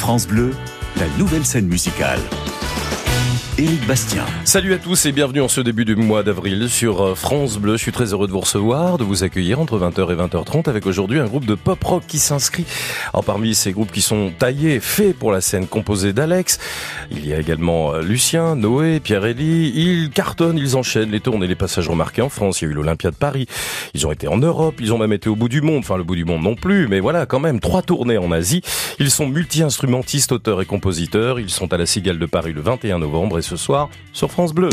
France Bleu, la nouvelle scène musicale. Éric Bastien. Salut à tous et bienvenue en ce début du mois d'avril sur France Bleu. Je suis très heureux de vous recevoir, de vous accueillir entre 20h et 20h30 avec aujourd'hui un groupe de pop-rock qui s'inscrit. Alors parmi ces groupes qui sont taillés, faits pour la scène, composés d'Alex, il y a également Lucien, Noé, Pierre-Élie. Ils cartonnent, ils enchaînent les tournées, les passages remarqués en France. Il y a eu l'Olympia de Paris, ils ont été en Europe, ils ont même été au bout du monde. Enfin le bout du monde non plus, mais voilà quand même 3 tournées en Asie. Ils sont multi-instrumentistes, auteurs et compositeurs. Ils sont à la Cigale de Paris le 21 novembre et ce soir sur France Bleu.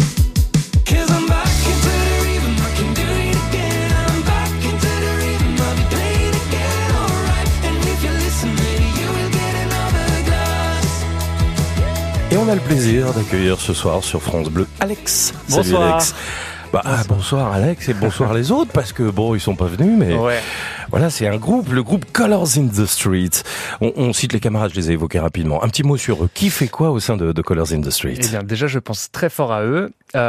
Et on a le plaisir d'accueillir ce soir sur France Bleu Alex. Bonsoir. Salut Alex. Bonsoir Alex et bonsoir les autres parce que bon ils sont pas venus mais ouais. Voilà c'est un groupe, le groupe Colors in the Street. On cite les camarades, je les ai évoqués rapidement. Un petit mot sur eux, qui fait quoi au sein de Colors in the Street? Eh bien déjà je pense très fort à eux.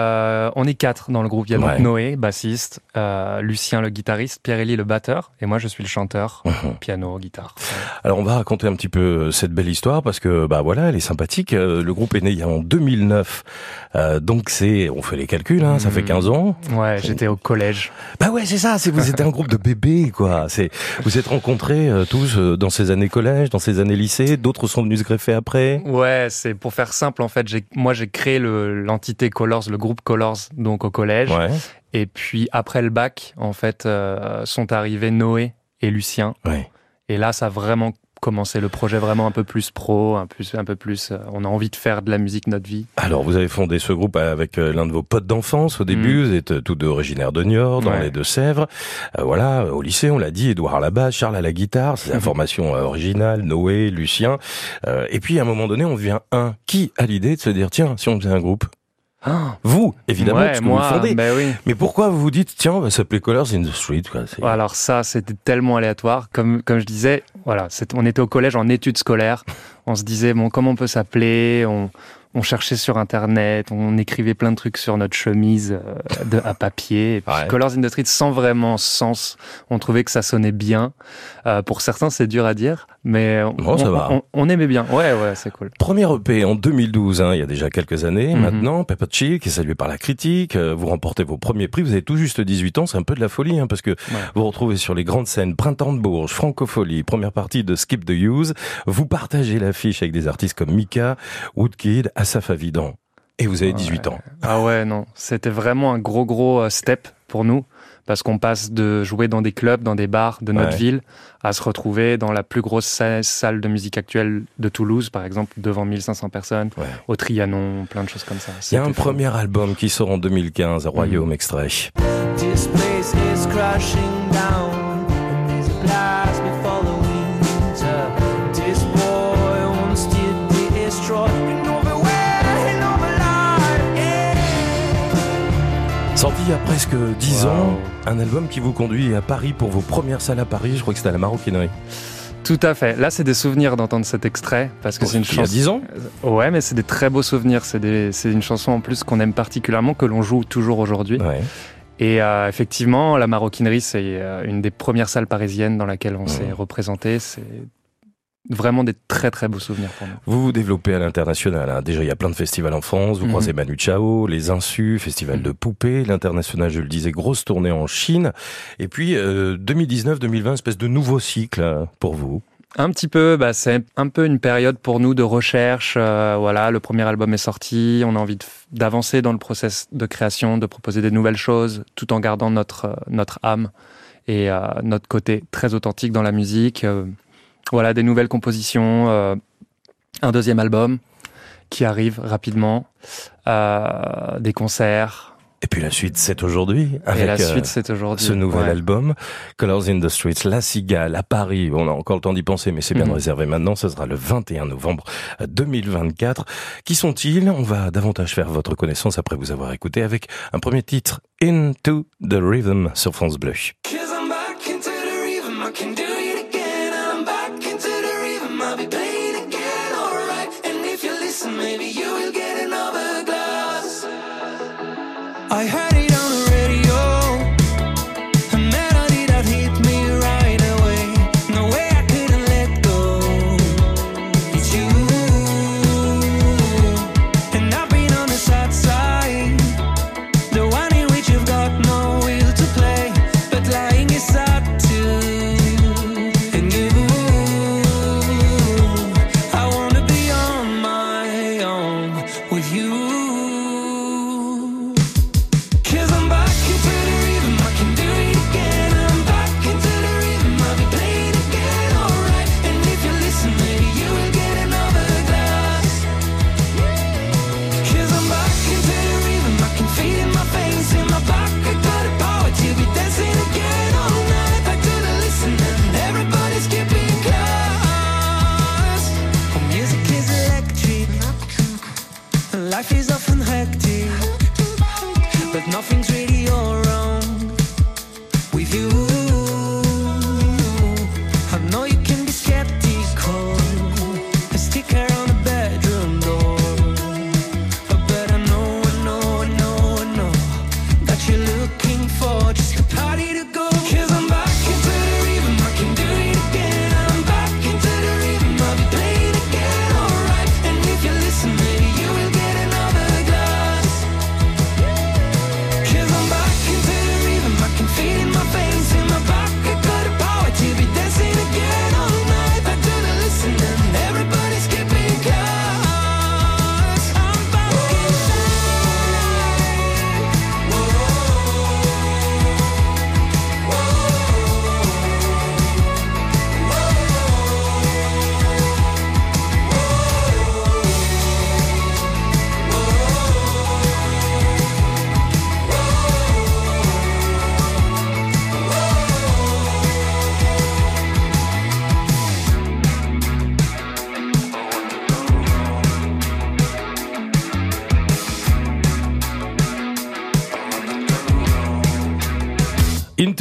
On est 4 dans le groupe. Il y a donc Noé, bassiste, Lucien le guitariste, Pierre-Élie le batteur et moi je suis le chanteur, piano, guitare. Alors on va raconter un petit peu cette belle histoire parce que voilà elle est sympathique. Le groupe est né en 2009, donc on fait les calculs, ça fait 15 ans. Ouais, j'étais au collège. Bah ouais, c'est ça, vous étiez un groupe de bébés, quoi. Vous êtes rencontrés tous dans ces années collège, dans ces années lycée, d'autres sont venus se greffer après. Ouais, c'est pour faire simple, en fait, j'ai créé l'entité Colors, le groupe Colors, donc au collège. Ouais. Et puis après le bac, en fait, sont arrivés Noé et Lucien. Ouais. Et là, ça a vraiment commencer le projet vraiment un peu plus pro, un peu plus. On a envie de faire de la musique notre vie. Alors, vous avez fondé ce groupe avec l'un de vos potes d'enfance au début. Vous êtes tous deux originaires de Niort, dans les Deux-Sèvres. Voilà, au lycée, on l'a dit, Édouard à la basse, Charles à la guitare. C'est la formation originale, Noé, Lucien. Et puis, à un moment donné, on devient un. Qui a l'idée de se dire, tiens, si on faisait un groupe? Vous, évidemment, parce que vous le fondez. Oui. Mais pourquoi vous vous dites, tiens, on va s'appeler Colors in the Street, quoi. Alors ça, c'était tellement aléatoire. Comme je disais, voilà, on était au collège en études scolaires. On se disait, comment on peut s'appeler? On cherchait sur Internet, on écrivait plein de trucs sur notre chemise à papier. Et puis Colors in the Street, sans vraiment sens, on trouvait que ça sonnait bien. Pour certains, c'est dur à dire, mais on aimait bien. Ouais, c'est cool. Premier EP en 2012, il y a déjà quelques années. Maintenant, Peppa Chill, qui est salué par la critique. Vous remportez vos premiers prix. Vous avez tout juste 18 ans. C'est un peu de la folie, parce que vous vous retrouvez sur les grandes scènes Printemps de Bourges, Francofolie, première partie de Skip the Use. Vous partagez l'affiche avec des artistes comme Mika, Woodkid, Asaf Avidan. Et vous avez 18 ans. Ah ouais, non. C'était vraiment un gros step pour nous. Parce qu'on passe de jouer dans des clubs, dans des bars de notre ville, à se retrouver dans la plus grosse salle de musique actuelle de Toulouse, par exemple, devant 1500 personnes, au Trianon, plein de choses comme ça. Il y a un premier album qui sort en 2015, Royaume extrait. This place is crashing down, and there's a blast before the winter. This boy wants to destroy. Sorti il y a presque 10 ans, un album qui vous conduit à Paris pour vos premières salles à Paris, je crois que c'était à la Maroquinerie. Tout à fait. Là, c'est des souvenirs d'entendre cet extrait, parce que c'est une chanson. Il y a 10 ans? Ouais, mais c'est des très beaux souvenirs. C'est une chanson en plus qu'on aime particulièrement, que l'on joue toujours aujourd'hui. Ouais. Et effectivement, la Maroquinerie, c'est une des premières salles parisiennes dans laquelle on s'est représenté. C'est vraiment des très très beaux souvenirs pour nous. Vous vous développez à l'international. Déjà, il y a plein de festivals en France. Vous croisez Manu Chao, les Insus, Festival de Poupées. L'international, je le disais, grosse tournée en Chine. Et puis, 2019-2020, espèce de nouveau cycle pour vous. Un petit peu, c'est un peu une période pour nous de recherche. Le premier album est sorti. On a envie d'avancer dans le process de création, de proposer des nouvelles choses, tout en gardant notre âme et notre côté très authentique dans la musique. Des nouvelles compositions, un deuxième album qui arrive rapidement, des concerts. Et puis la suite, c'est aujourd'hui. Avec ce nouvel album, Colors in the Streets, La Cigale, à Paris. On a encore le temps d'y penser, mais c'est bien réservé maintenant. Ce sera le 21 novembre 2024. Qui sont-ils? On va davantage faire votre connaissance après vous avoir écouté avec un premier titre, Into the Rhythm, sur France Bleu. I heard it on the radio, a melody that hit me right away. No way I couldn't let go. It's you.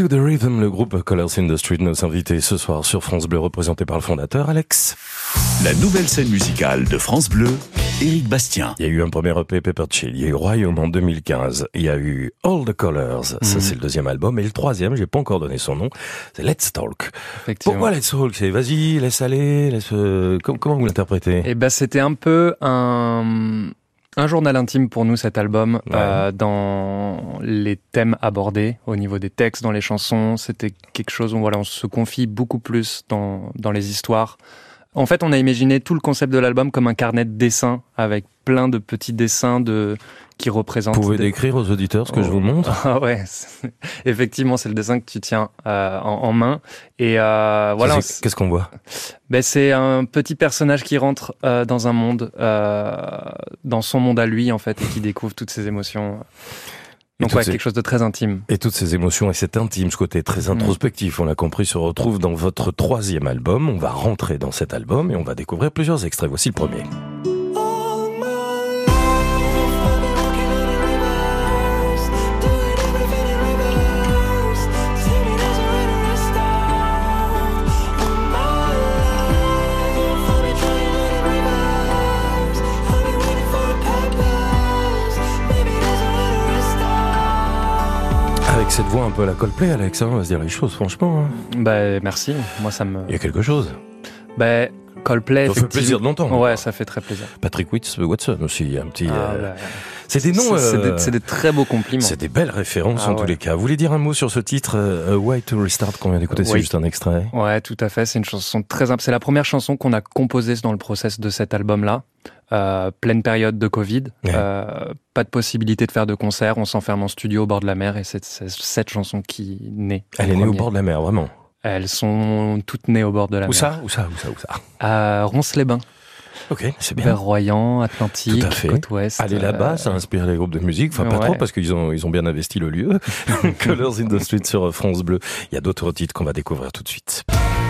to the Rhythm, le groupe Colors in the Street, nos invités ce soir sur France Bleu, représenté par le fondateur Alex. La nouvelle scène musicale de France Bleu, Éric Bastien. Il y a eu un premier EP, Pepper Chill, il y a eu Royaume en 2015, il y a eu All the Colors, ça c'est le deuxième album, et le troisième, j'ai pas encore donné son nom, c'est Let's Talk. Pourquoi Let's Talk? C'est vas-y, laisse aller, comment vous l'interprétez? Eh ben, c'était un peu un journal intime pour nous, cet album, dans les thèmes abordés, au niveau des textes, dans les chansons. C'était quelque chose où on se confie beaucoup plus dans les histoires. En fait, on a imaginé tout le concept de l'album comme un carnet de dessins, avec plein de petits dessins qui représentent... Vous pouvez décrire aux auditeurs ce que je vous montre? Ah ouais, effectivement, c'est le dessin que tu tiens en main. Et voilà. Qu'est-ce qu'on voit? C'est un petit personnage qui rentre dans un monde, dans son monde à lui en fait, et qui découvre toutes ses émotions. Donc quelque chose de très intime. Et toutes ces émotions et cet intime, ce côté très introspectif, on l'a compris, se retrouve dans votre troisième album. On va rentrer dans cet album et on va découvrir plusieurs extraits. Voici le premier. Avec cette voix un peu à la Coldplay, Alex, on va se dire les choses, franchement. Merci. Moi, ça me... Il y a quelque chose. Coldplay, ça fait plaisir de l'entendre. Ouais, ça fait très plaisir. Patrick Watson aussi, un petit... C'est des noms... C'est des très beaux compliments. C'est des belles références en tous les cas. Vous voulez dire un mot sur ce titre, A Way to Restart, qu'on vient d'écouter? C'est juste un extrait. Ouais, tout à fait. C'est une chanson très simple. C'est la première chanson qu'on a composée dans le process de cet album-là. Pleine période de Covid, pas de possibilité de faire de concert, on s'enferme en studio au bord de la mer et c'est cette chanson qui naît. Elle est née au bord de la mer, vraiment? Elles sont toutes nées au bord de la mer. Où ça? À Ronces-les-Bains. Ok, c'est bien. Vers Royan, Atlantique, tout à fait. côte ouest. Aller là-bas, ça inspire les groupes de musique. Enfin, pas trop, parce qu'ils ont bien investi le lieu. Colors in the Street sur France Bleu. Il y a d'autres titres qu'on va découvrir tout de suite.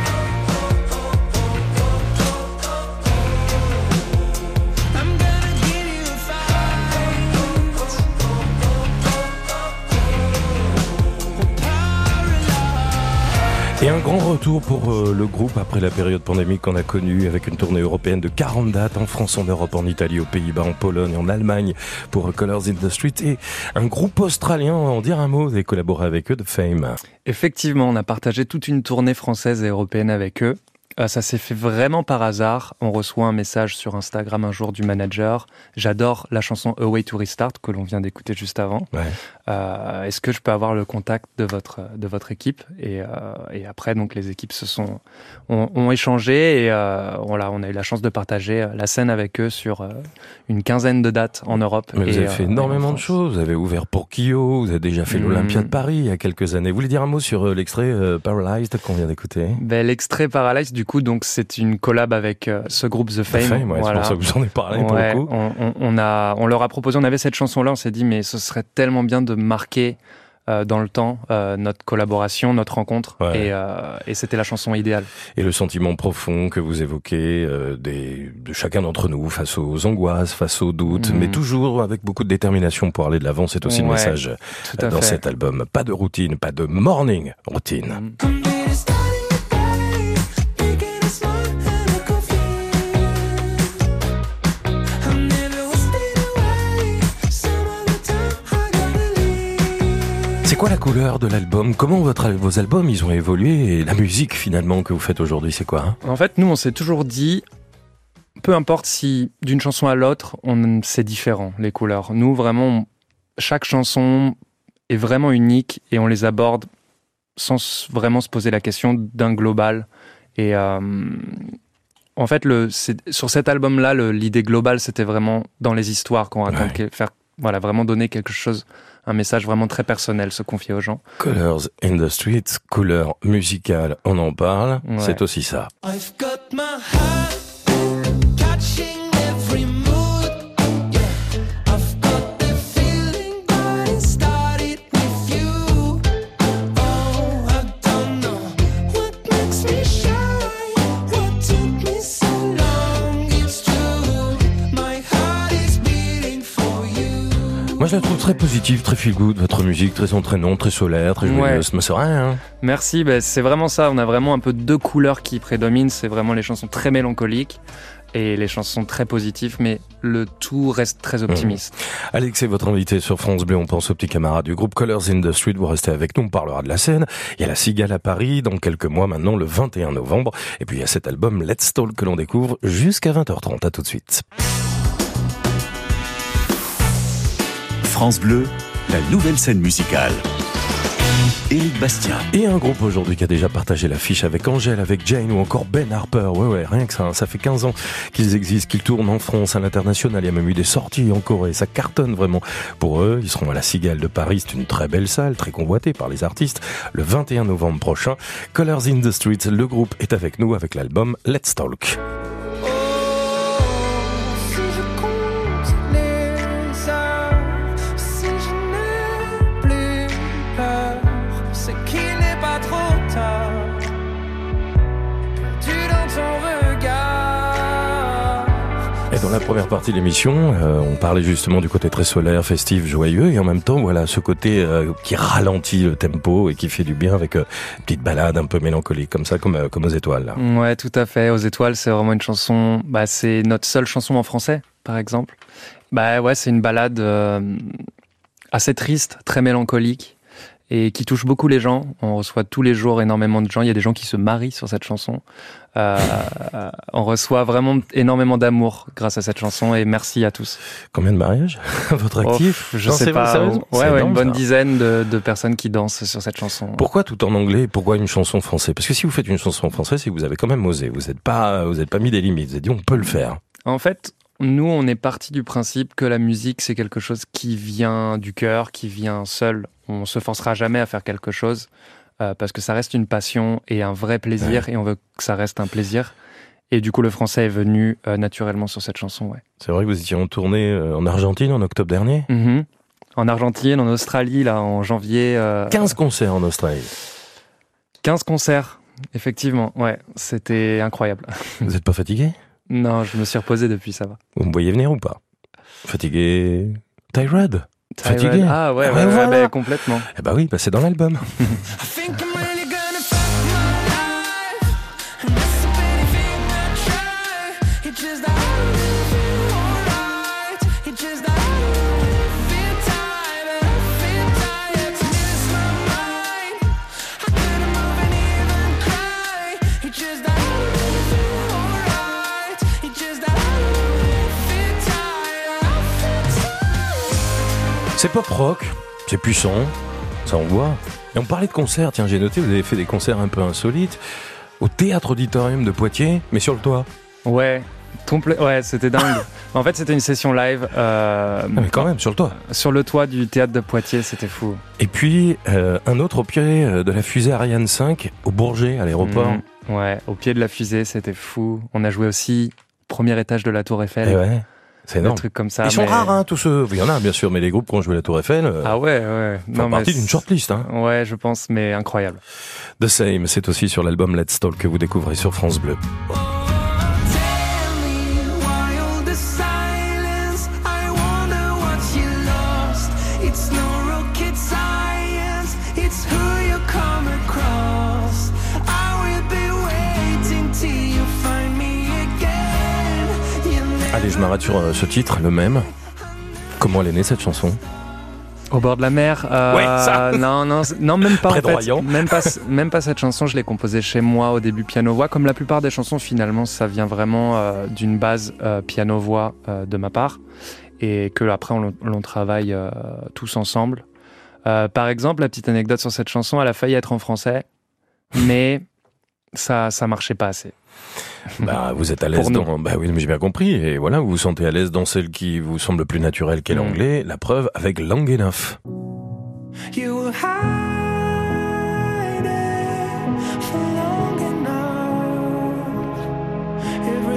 Et un grand retour pour le groupe après la période pandémique qu'on a connue, avec une tournée européenne de 40 dates en France, en Europe, en Italie, aux Pays-Bas, en Pologne, en Allemagne pour Colors in the Street. Et un groupe australien, on va en dire un mot, vous avez collaboré avec eux, de Fame. Effectivement, on a partagé toute une tournée française et européenne avec eux. Ça s'est fait vraiment par hasard. On reçoit un message sur Instagram un jour du manager. J'adore la chanson A Way to Restart que l'on vient d'écouter juste avant. Est-ce que je peux avoir le contact de votre équipe? Et après, donc les équipes ont échangé et on a eu la chance de partager la scène avec eux sur une quinzaine de dates en Europe. Mais vous avez fait énormément de choses. Vous avez ouvert pour Kyo, vous avez déjà fait l'Olympia de Paris il y a quelques années. Vous voulez dire un mot sur l'extrait Paralyzed qu'on vient d'écouter? L'extrait Paralyzed, du coup, donc c'est une collab avec ce groupe The Fame. C'est pour ça que vous en avez parlé pour le coup. On leur a proposé, on avait cette chanson-là, on s'est dit mais ce serait tellement bien de marquer dans le temps notre collaboration, notre rencontre, et c'était la chanson idéale. Et le sentiment profond que vous évoquez de chacun d'entre nous face aux angoisses, face aux doutes, mais toujours avec beaucoup de détermination pour aller de l'avant, c'est aussi le message dans cet album. Pas de routine, pas de morning routine. C'est quoi la couleur de l'album? Comment vos albums ils ont évolué? Et la musique finalement que vous faites aujourd'hui, c'est quoi? En fait, nous on s'est toujours dit, peu importe si d'une chanson à l'autre, c'est différent les couleurs. Nous vraiment, chaque chanson est vraiment unique et on les aborde sans vraiment se poser la question d'un global. Et en fait, sur cet album-là, l'idée globale, c'était vraiment dans les histoires qu'on raconte, vraiment donner quelque chose, un message vraiment très personnel, se confier aux gens. Colors in the Street, couleur musicale, on en parle, c'est aussi ça. I've got my heart catching every mood, yeah. I've got the feeling that it started with you. Oh, I don't know what makes me shy, what took me so long, it's true. My heart is beating for you. Moi, je la trouve très positive, très feel good, votre musique, très entraînante, très solaire, très joyeuse. Mais c'est vrai, hein. Merci, c'est vraiment ça. On a vraiment un peu deux couleurs qui prédominent. C'est vraiment les chansons très mélancoliques et les chansons très positives, mais le tout reste très optimiste. Alex est votre invité sur France Bleu. On pense aux petits camarades du groupe Colors in the Street. Vous restez avec nous, on parlera de la scène. Il y a la Cigale à Paris dans quelques mois maintenant, le 21 novembre. Et puis il y a cet album Let's Talk que l'on découvre jusqu'à 20h30. À tout de suite. France Bleu, la nouvelle scène musicale. Éric Bastien. Et un groupe aujourd'hui qui a déjà partagé l'affiche avec Angèle, avec Jane ou encore Ben Harper. Ouais, rien que ça. Ça fait 15 ans qu'ils existent, qu'ils tournent en France, à l'international. Il y a même eu des sorties en Corée. Ça cartonne vraiment pour eux. Ils seront à la Cigale de Paris. C'est une très belle salle, très convoitée par les artistes. Le 21 novembre prochain, Colors in the Street, le groupe est avec nous avec l'album Let's Talk. Dans la première partie de l'émission, on parlait justement du côté très solaire, festif, joyeux, et en même temps, voilà, ce côté qui ralentit le tempo et qui fait du bien avec une petite balade un peu mélancolique, comme ça, comme aux étoiles. Là. Ouais, tout à fait. Aux étoiles, c'est vraiment une chanson. C'est notre seule chanson en français, par exemple. Ouais, c'est une balade assez triste, très mélancolique. Et qui touche beaucoup les gens. On reçoit tous les jours énormément de gens. Il y a des gens qui se marient sur cette chanson. On reçoit vraiment énormément d'amour grâce à cette chanson et merci à tous. Combien de mariages à votre actif? Je sais pas. Ouais, une bonne dizaine de personnes qui dansent sur cette chanson. Pourquoi tout en anglais? Pourquoi une chanson française? Parce que si vous faites une chanson française, c'est que vous avez quand même osé. Vous n'êtes pas mis des limites. Vous avez dit on peut le faire. En fait, nous, on est parti du principe que la musique, c'est quelque chose qui vient du cœur, qui vient seul. On se forcera jamais à faire quelque chose parce que ça reste une passion et un vrai plaisir et on veut que ça reste un plaisir. Et du coup, le français est venu naturellement sur cette chanson. Ouais. C'est vrai que vous étiez en tournée en Argentine en octobre dernier. En Argentine, en Australie, là, en janvier. 15 concerts en Australie. 15 concerts, effectivement. Ouais, c'était incroyable. Vous n'êtes pas fatigué? Non, je me suis reposé depuis, ça va. Vous me voyez venir ou pas? Fatigué? Tired? Fatigué? Ah ouais, voilà. Complètement. Eh oui, c'est dans l'album. C'est pop rock, c'est puissant, ça on voit. Et on parlait de concerts, tiens j'ai noté, vous avez fait des concerts un peu insolites au Théâtre Auditorium de Poitiers, mais sur le toit. Ouais, c'était dingue. En fait c'était une session live. Mais quand même, sur le toit. Sur le toit du Théâtre de Poitiers, c'était fou. Et puis un autre au pied de la fusée Ariane 5 au Bourget, à l'aéroport. Ouais, au pied de la fusée, c'était fou. On a joué aussi premier étage de la Tour Eiffel. Et ouais. C'est énorme. Des trucs comme ça. Ils sont rares, tous ceux. Il y en a, bien sûr, mais les groupes qui ont joué la Tour Eiffel. Ah ouais. Font partie d'une shortlist, Ouais, je pense, mais incroyable. The Same, c'est aussi sur l'album Let's Talk que vous découvrez sur France Bleu. Allez, je m'arrête sur ce titre, le même. Comment elle est née cette chanson? Au bord de la mer. Ouais, ça. Non, même pas. Près en de fait. Royan. Même pas cette chanson. Je l'ai composée chez moi au début piano-voix. Comme la plupart des chansons, finalement, ça vient vraiment d'une base piano-voix de ma part, et que après on travaille tous ensemble. Par exemple, la petite anecdote sur cette chanson, elle a failli être en français, mais ça marchait pas assez. Vous êtes à l'aise dans... oui, mais j'ai bien compris. Et voilà, vous vous sentez à l'aise dans celle qui vous semble plus naturelle qu'est l'anglais. La preuve avec Long Enough. You were hiding for long enough. Every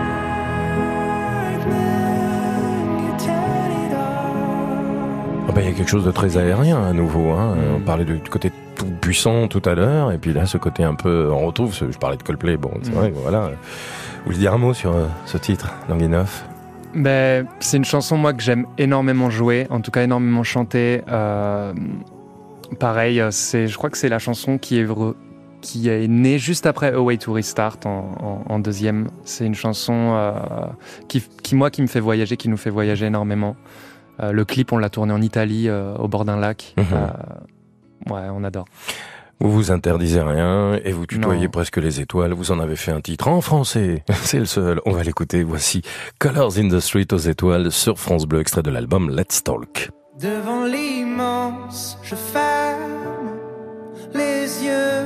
lightning, you turn it off. Il y a quelque chose de très aérien à nouveau. On parlait du côté tout puissant tout à l'heure, et puis là, ce côté un peu... On retrouve, je parlais de Coldplay, c'est vrai, voilà. Vous voulez dire un mot sur ce titre, Long Enough? C'est une chanson, moi, que j'aime énormément jouer, en tout cas énormément chanter. Pareil, je crois que c'est la chanson qui est née juste après A Way to Restart en deuxième. C'est une chanson qui me fait voyager, qui nous fait voyager énormément. Le clip, on l'a tourné en Italie, au bord d'un lac. Ouais, on adore. Vous vous interdisez rien et vous tutoyez presque les étoiles. Vous en avez fait un titre en français. C'est le seul. On va l'écouter. Voici Colors in the Street aux étoiles sur France Bleu, extrait de l'album Let's Talk. Devant l'immense, je ferme les yeux.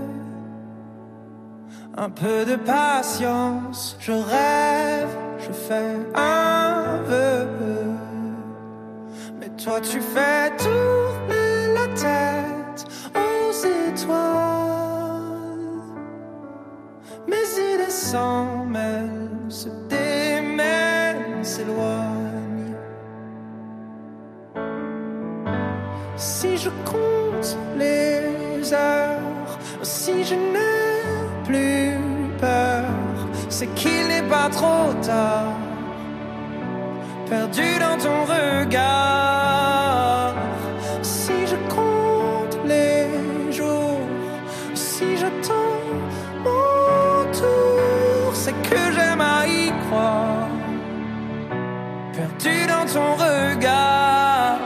Un peu de patience, je rêve, je fais un vœu. Mais toi tu fais tourner la tête aux étoiles. Mes idées s'en mêlent, se démêlent, s'éloignent. Si je compte les heures, si je n'ai plus peur, c'est qu'il n'est pas trop tard. Perdu dans ton regard. Si je compte les jours, si j'attends mon tour, c'est que j'aime à y croire. Perdu dans ton regard.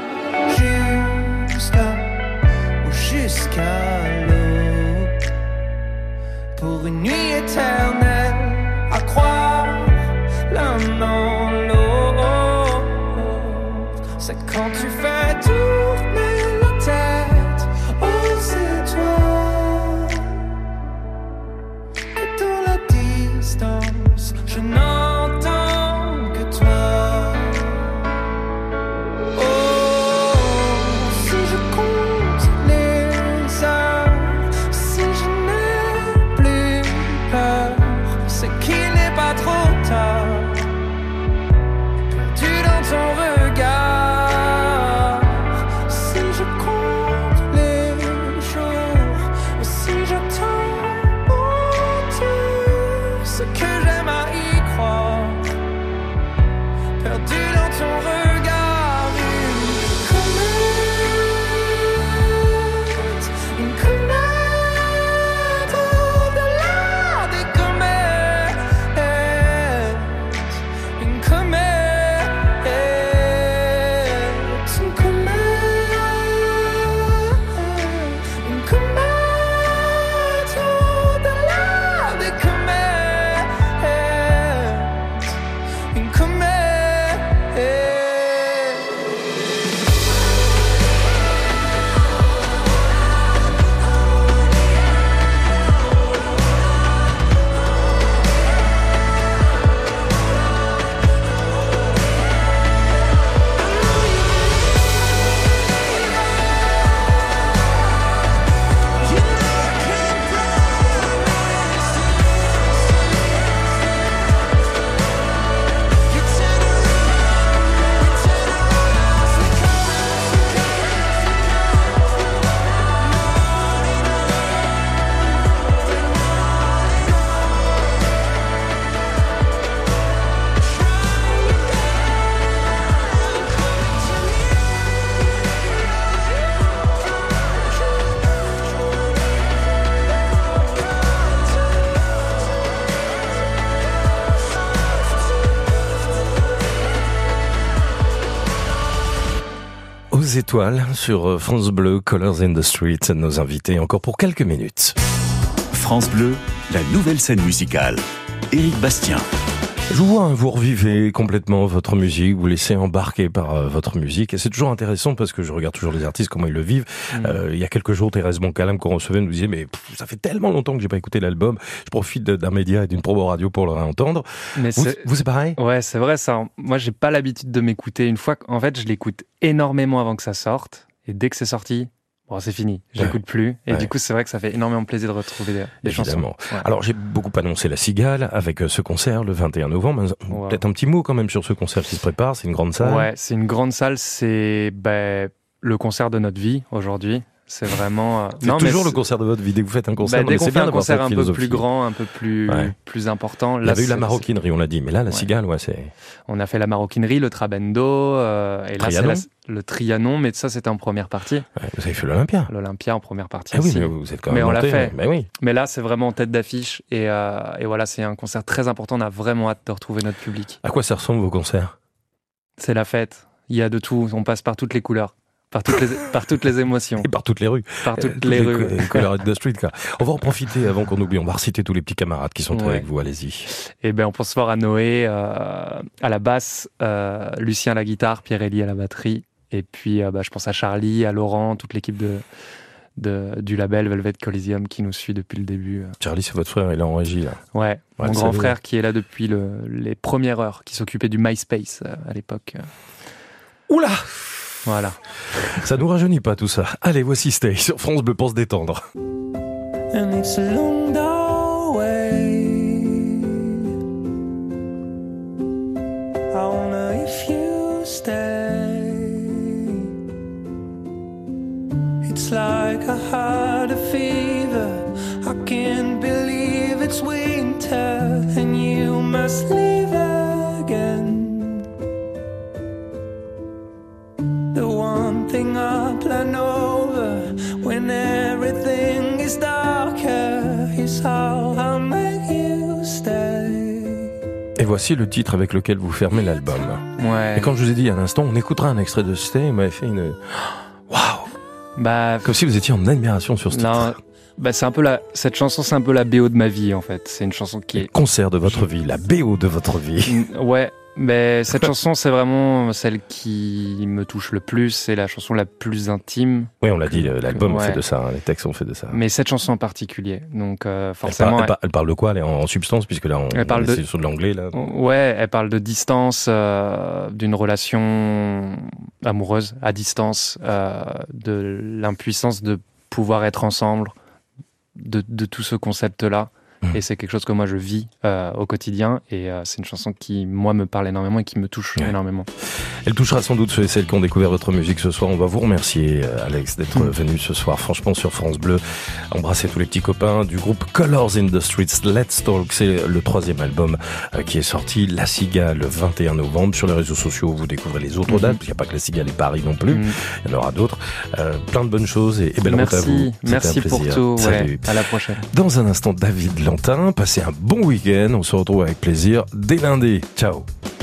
Jusqu'à l'aube, pour une nuit éternelle, à croire l'un dans l'autre. C'est quand tu fais tourner la tête aux étoiles, et dans la distance, je n'entends que toi. Étoiles sur France Bleu, Colors in the Street, nos invités encore pour quelques minutes. France Bleu, la nouvelle scène musicale. Éric Bastien. Je vous vois, vous revivez complètement votre musique, vous laissez embarquer par votre musique, et c'est toujours intéressant parce que je regarde toujours les artistes, comment ils le vivent. Il y a quelques jours, Thérèse Boncalam qu'on recevait nous disait mais ça fait tellement longtemps que j'ai pas écouté l'album, je profite d'un média et d'une promo radio pour le réentendre. Mais vous c'est pareil? Ouais, c'est vrai ça. Moi j'ai pas l'habitude de m'écouter une fois qu'en fait je l'écoute énormément avant que ça sorte, et dès que c'est sorti, bon, c'est fini, j'écoute plus. Et du coup, c'est vrai que ça fait énormément plaisir de retrouver des chansons. Ouais. Alors, j'ai beaucoup annoncé La Cigale avec ce concert le 21 novembre. Ouais. Peut-être un petit mot quand même sur ce concert qui se prépare. C'est une grande salle. Ouais, c'est une grande salle. C'est le concert de notre vie aujourd'hui. C'est vraiment... c'est toujours le concert de votre vie. Dès que vous faites un concert, dès qu'on c'est fait bien un concert un peu philosophie. plus grand, un peu plus important. Il y avait eu la maroquinerie, on l'a dit, mais là, la cigale, c'est... On a fait la maroquinerie, le trabendo, et là, c'est le Trianon, mais ça, c'était en première partie. Ouais, vous avez fait l'Olympia. L'Olympia en première partie Ah oui, aussi. mais vous êtes quand même on l'a monté, fait. Mais oui. Mais là, c'est vraiment en tête d'affiche, et voilà, c'est un concert très important. On a vraiment hâte de retrouver notre public. À quoi ça ressemble vos concerts? C'est la fête. Il y a de tout. On passe par toutes les couleurs. Par toutes les émotions. Et par toutes les rues. Par toutes les rues. Color of the Street, quoi. On va en profiter avant qu'on oublie. On va reciter tous les petits camarades qui sont avec vous. Allez-y. Et on pense fort à Noé, à la basse, Lucien à la guitare, Pierre-Élie à la batterie. Et puis, je pense à Charlie, à Laurent, toute l'équipe du label Velvet Coliseum qui nous suit depuis le début. Charlie, c'est votre frère, il est en régie, là. Ouais, mon grand frère qui est là depuis les premières heures, qui s'occupait du MySpace à l'époque. Oula! Voilà. Ça nous rajeunit pas tout ça. Allez, voici Stay sur France Bleu pour se détendre. And it's a long way. I wonder if you stay. It's like I had a fever. I can't believe it's winter and you must leave again. The one thing I plan over when everything is darker is how I'll make you stay. Et voici le titre avec lequel vous fermez l'album. Ouais. Et quand je vous ai dit à l'instant, on écoutera un extrait de Stay, il m'avait fait une... Waouh! Comme si vous étiez en admiration sur ce titre. C'est un peu cette chanson, c'est un peu la BO de ma vie, en fait. C'est une chanson qui est... Le concert de votre vie, la BO de votre vie. Ouais. Mais cette chanson, c'est vraiment celle qui me touche le plus. C'est la chanson la plus intime. Oui, on l'a dit, l'album fait de ça, les textes ont fait de ça. Mais cette chanson en particulier, donc forcément... Elle parle de quoi? Elle est en substance, puisque là, on est sur de l'anglais, là. Ouais, elle parle de distance, d'une relation amoureuse à distance, de l'impuissance de pouvoir être ensemble, de tout ce concept-là. Et c'est quelque chose que moi je vis au quotidien, et c'est une chanson qui moi me parle énormément et qui me touche énormément. Elle touchera sans doute ceux et celles qui ont découvert votre musique ce soir. On va vous remercier, Alex, d'être venu ce soir franchement sur France Bleu. Embrassez tous les petits copains du groupe Colors in the Streets. Let's Talk, c'est le 3e album qui est sorti, La Cigale, le 21 novembre. Sur les réseaux sociaux, vous découvrez les autres dates, parce qu'il n'y a pas que La Cigale et Paris non plus, il y en aura d'autres. Plein de bonnes choses et belle route à vous. Merci pour tout. Salut. À la prochaine. Dans un instant, David Lantin, passez un bon week-end. On se retrouve avec plaisir dès lundi. Ciao.